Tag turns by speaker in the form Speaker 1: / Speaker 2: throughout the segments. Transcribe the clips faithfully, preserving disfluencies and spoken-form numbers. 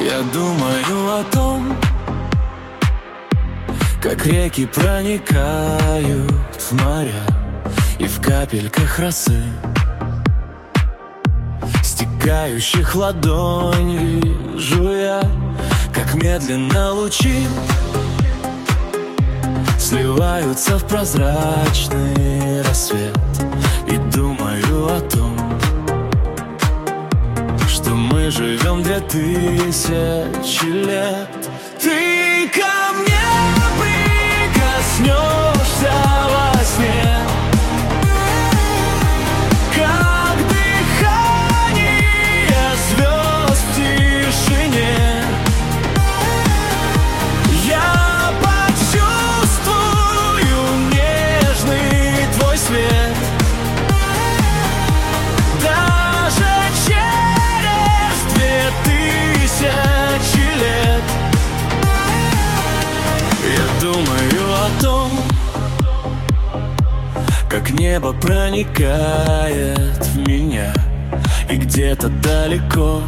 Speaker 1: Я думаю о том, как реки проникают в моря, и в капельках росы, стекающих ладонь, вижу я, как медленно лучи сливаются в прозрачный рассвет. И думаю о том, что мы живем две тысячи лет. Ты ко мне прикоснешься во сне, как дыхание звезд в тишине. Я почувствую нежный твой свет, даже через две тысячи лет. Я думаю о том, как небо проникает в меня, и где-то далеко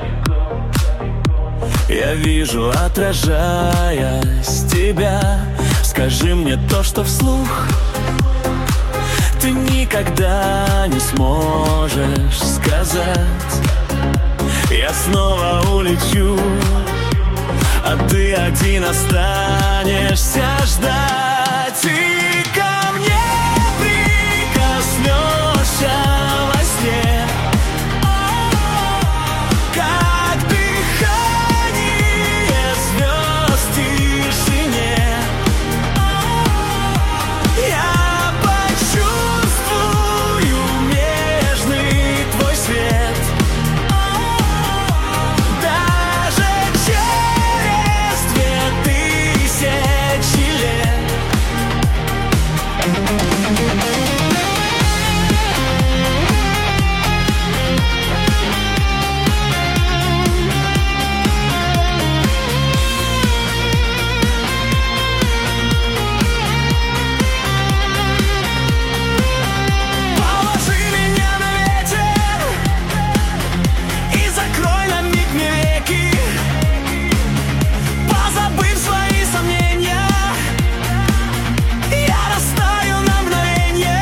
Speaker 1: я вижу, отражаясь, тебя. Скажи мне то, что вслух ты никогда не сможешь сказать. Я снова улечу, а ты один останешься ждать. И ко мне прикоснешься во сне, как дыхание звезд в тишине. Я почувствую нежный твой свет, даже через две тысячи лет. Положи меня на ветер и закрой на миг мне веки, позабыв свои сомнения. Я растаю на мгновенье,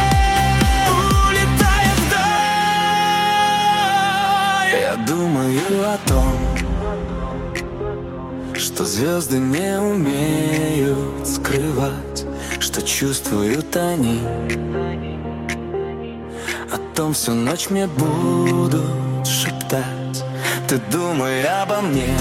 Speaker 1: улетая вдаль. Я думаю о том, что звезды не умеют скрывать, что чувствуют они. О том всю ночь мне будут шептать. Ты думай обо мне,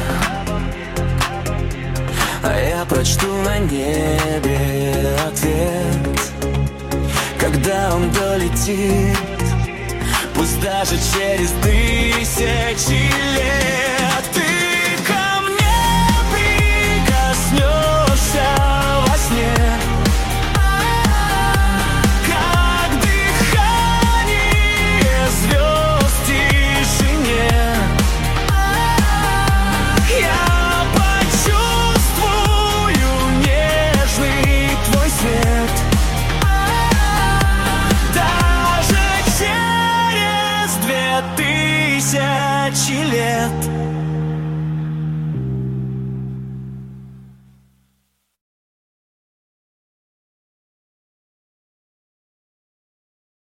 Speaker 1: а я прочту на небе ответ, когда он долетит, пусть даже через тысячи лет.